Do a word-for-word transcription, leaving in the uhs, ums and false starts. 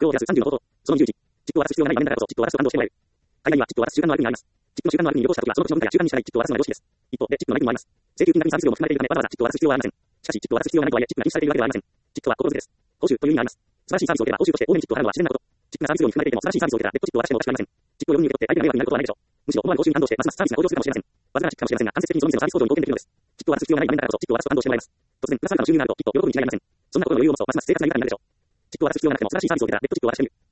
ご用であすさんじゅうのこと。そのにじゅういち、チップを渡す必要がない場面だからこそ、チップを渡すと感動してもらえる。海外にはチップを渡す習慣のある国があります。チップの習慣のある国に旅行したときは、その土地の文化や習慣に従いチップを渡すのが常識です。一方で、チップのない国もあります。請求金額にサービス料も含まれているため、わざわざチップを渡す必要はありません。しかし、チップを渡す必要がないとはいえ、チップが禁止されているわけではありません。チップとは心づけです。報酬という意味があります。素晴らしいサービスを受ければ、報酬として多めにチップを払うのは自然なこと。チップがサービス料に含まれていても、素晴らしいサービスを受けたら、別途チップを渡してもおかしくありません。チップを容易に受け取って相手が迷惑になることはないでしょう。むしろ思わぬ報酬に感動して、ますますサービスが向上するかもしれません。わずかなチップかもしれませんが、間接的にその店のサービス向上に貢献できるのです。チップを渡す必要がない場面だからこそ、チップを渡すと感動してもらえます。突然、プラスアルファの収入があると、きっと喜ぶに違いありません。そんなことの余裕を持つと、ますます生活が豊かになるでしょう。チップを渡す必要がなくても、素晴らしいサービスを受けたら、別途チップを渡してみる。